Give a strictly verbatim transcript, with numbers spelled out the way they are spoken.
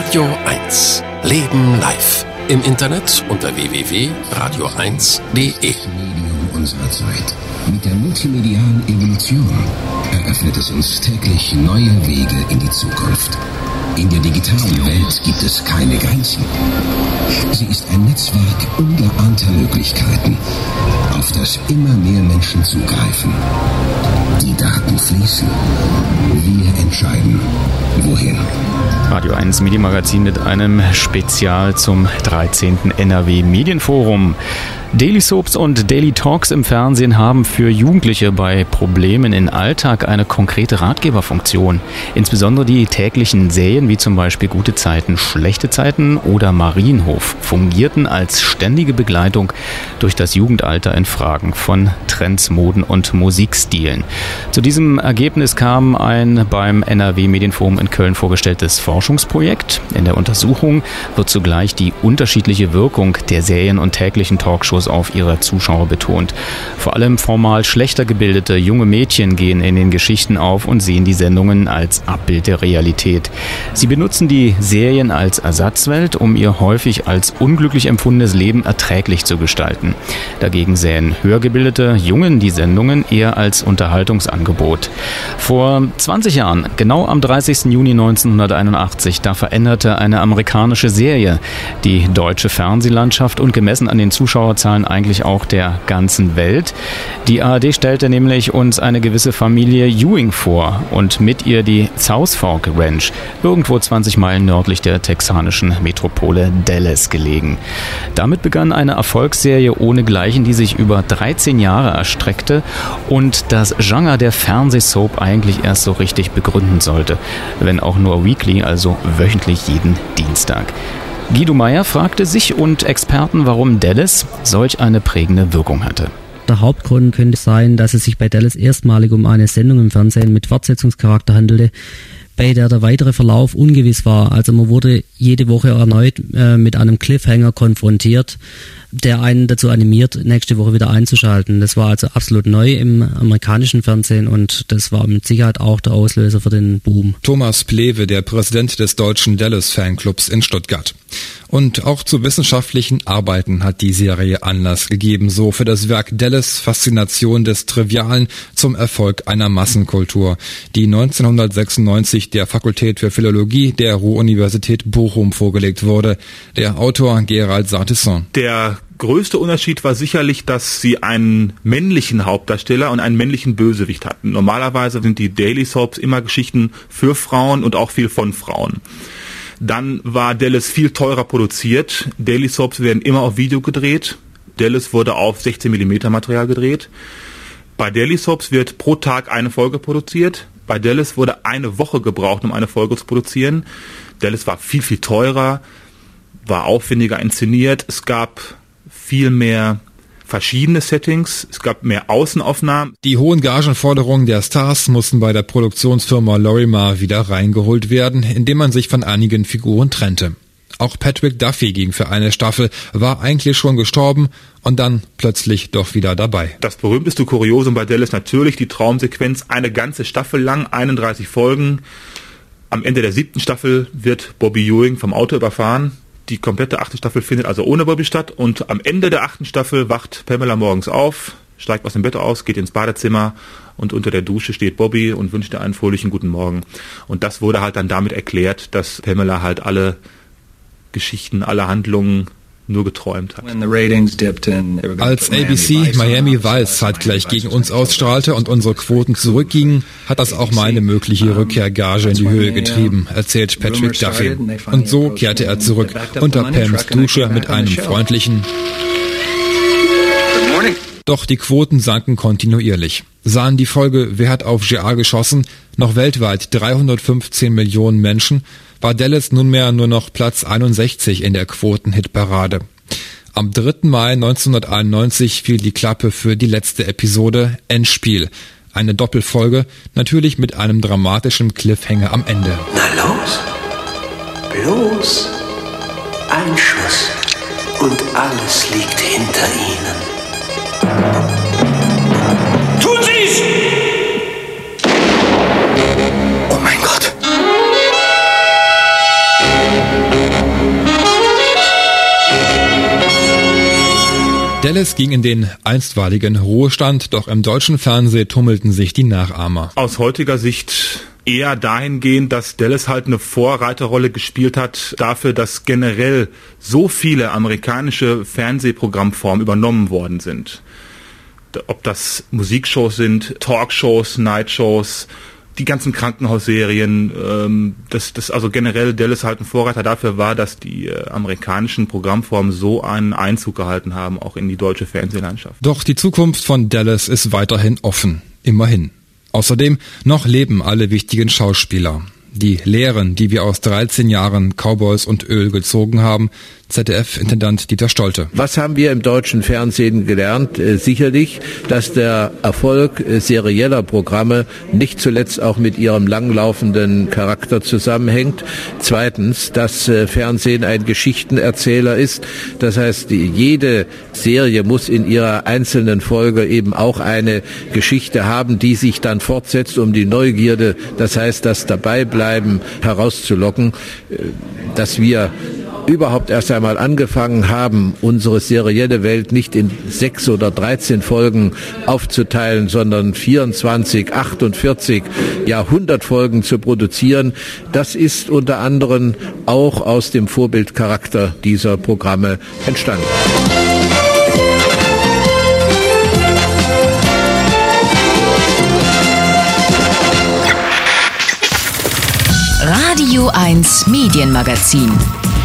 Radio eins. Leben live. Im Internet unter w w w punkt radio eins punkt d e. Medium unserer Zeit. Mit der multimedialen Evolution eröffnet es uns täglich neue Wege in die Zukunft. In der digitalen Welt gibt es keine Grenzen. Sie ist ein Netzwerk ungeahnter Möglichkeiten, auf das immer mehr Menschen zugreifen. Die Daten fließen. Wir entscheiden, wohin. Radio eins Medienmagazin mit einem Spezial zum dreizehnten N R W Medienforum. Daily Soaps und Daily Talks im Fernsehen haben für Jugendliche bei Problemen im Alltag eine konkrete Ratgeberfunktion. Insbesondere die täglichen Serien wie zum Beispiel Gute Zeiten, Schlechte Zeiten oder Marienhof fungierten als ständige Begleitung durch das Jugendalter in Fragen von Trends, Moden und Musikstilen. Zu diesem Ergebnis kam ein beim N R W Medienforum in Köln vorgestelltes Forschungsprojekt. In der Untersuchung wird zugleich die unterschiedliche Wirkung der Serien und täglichen Talkshows auf ihre Zuschauer betont. Vor allem formal schlechter gebildete junge Mädchen gehen in den Geschichten auf und sehen die Sendungen als Abbild der Realität. Sie benutzen die Serien als Ersatzwelt, um ihr häufig als unglücklich empfundenes Leben erträglich zu gestalten. Dagegen sehen höhergebildete Jungen die Sendungen eher als Unterhaltungsangebot. Vor zwanzig Jahren, genau am dreißigsten Juni neunzehnhunderteinundachtzig, da veränderte eine amerikanische Serie die deutsche Fernsehlandschaft und gemessen an den Zuschauerzahlen eigentlich auch der ganzen Welt. Die A R D stellte nämlich uns eine gewisse Familie Ewing vor und mit ihr die South Fork Ranch, irgendwo zwanzig Meilen nördlich der texanischen Metropole Dallas gelegen. Damit begann eine Erfolgsserie ohnegleichen, die sich über dreizehn Jahre erstreckte und das Genre der Fernsehsoap eigentlich erst so richtig begründen sollte, wenn auch nur weekly, also wöchentlich jeden Dienstag. Guido Meyer fragte sich und Experten, warum Dallas solch eine prägende Wirkung hatte. Der Hauptgrund könnte sein, dass es sich bei Dallas erstmalig um eine Sendung im Fernsehen mit Fortsetzungscharakter handelte, bei der der weitere Verlauf ungewiss war. Also man wurde jede Woche erneut äh, mit einem Cliffhanger konfrontiert, der einen dazu animiert, nächste Woche wieder einzuschalten. Das war also absolut neu im amerikanischen Fernsehen und das war mit Sicherheit auch der Auslöser für den Boom. Thomas Plewe, der Präsident des deutschen Dallas-Fanclubs in Stuttgart. Und auch zu wissenschaftlichen Arbeiten hat die Serie Anlass gegeben, so für das Werk Dallas Faszination des Trivialen zum Erfolg einer Massenkultur, die neunzehnhundertsechsundneunzig der Fakultät für Philologie der Ruhr-Universität Bochum vorgelegt wurde. Der Autor Gerald Sartisson. Der größte Unterschied war sicherlich, dass sie einen männlichen Hauptdarsteller und einen männlichen Bösewicht hatten. Normalerweise sind die Daily Soaps immer Geschichten für Frauen und auch viel von Frauen. Dann war Dallas viel teurer produziert. Daily Soaps werden immer auf Video gedreht. Dallas wurde auf sechzehn Millimeter Material gedreht. Bei Daily Soaps wird pro Tag eine Folge produziert. Bei Dallas wurde eine Woche gebraucht, um eine Folge zu produzieren. Dallas war viel, viel teurer, war aufwendiger inszeniert. Es gab viel mehr verschiedene Settings, es gab mehr Außenaufnahmen. Die hohen Gagenforderungen der Stars mussten bei der Produktionsfirma Lorimar wieder reingeholt werden, indem man sich von einigen Figuren trennte. Auch Patrick Duffy ging für eine Staffel, war eigentlich schon gestorben und dann plötzlich doch wieder dabei. Das berühmteste Kuriosum bei Dallas natürlich die Traumsequenz, eine ganze Staffel lang, einunddreißig Folgen. Am Ende der siebten Staffel wird Bobby Ewing vom Auto überfahren. Die komplette achte Staffel findet also ohne Bobby statt und am Ende der achten Staffel wacht Pamela morgens auf, steigt aus dem Bett aus, geht ins Badezimmer und unter der Dusche steht Bobby und wünscht ihr einen fröhlichen guten Morgen. Und das wurde halt dann damit erklärt, dass Pamela halt alle Geschichten, alle Handlungen nur geträumt hat. Als A B C Miami Vice zeitgleich gegen uns ausstrahlte und unsere Quoten zurückgingen, hat das auch meine mögliche Rückkehrgage in die Höhe getrieben, erzählt Patrick Duffy. Und so kehrte er zurück unter Pams Dusche mit einem freundlichen Doch die Quoten sanken kontinuierlich. Sahen die Folge Wer hat auf J R geschossen noch weltweit dreihundertfünfzehn Millionen Menschen, war Dallas nunmehr nur noch Platz einundsechzig in der Quotenhitparade. Am dritten Mai neunzehnhunderteinundneunzig fiel die Klappe für die letzte Episode Endspiel. Eine Doppelfolge, natürlich mit einem dramatischen Cliffhanger am Ende. Na los, bloß ein Schuss und alles liegt hinter ihnen. Tun Sie's! Oh mein Gott! Dallas ging in den einstweiligen Ruhestand, doch im deutschen Fernsehen tummelten sich die Nachahmer. Aus heutiger Sicht eher dahingehend, dass Dallas halt eine Vorreiterrolle gespielt hat dafür, dass generell so viele amerikanische Fernsehprogrammformen übernommen worden sind. Ob das Musikshows sind, Talkshows, Nightshows, die ganzen Krankenhausserien, ähm, dass das also generell Dallas halt ein Vorreiter dafür war, dass die äh, amerikanischen Programmformen so einen Einzug gehalten haben, auch in die deutsche Fernsehlandschaft. Doch die Zukunft von Dallas ist weiterhin offen, immerhin. Außerdem noch leben alle wichtigen Schauspieler. Die Lehren, die wir aus dreizehn Jahren Cowboys und Öl gezogen haben, Z D F-Intendant Dieter Stolte. Was haben wir im deutschen Fernsehen gelernt? Äh, sicherlich, dass der Erfolg äh, serieller Programme nicht zuletzt auch mit ihrem langlaufenden Charakter zusammenhängt. Zweitens, dass äh, Fernsehen ein Geschichtenerzähler ist. Das heißt, die, jede Serie muss in ihrer einzelnen Folge eben auch eine Geschichte haben, die sich dann fortsetzt, um die Neugierde, das heißt, das Dabeibleiben herauszulocken, äh, dass wir überhaupt erst einmal angefangen haben, unsere serielle Welt nicht in sechs oder dreizehn Folgen aufzuteilen, sondern vierundzwanzig, achtundvierzig, ja hundert Folgen zu produzieren. Das ist unter anderem auch aus dem Vorbildcharakter dieser Programme entstanden. Radio eins Medienmagazin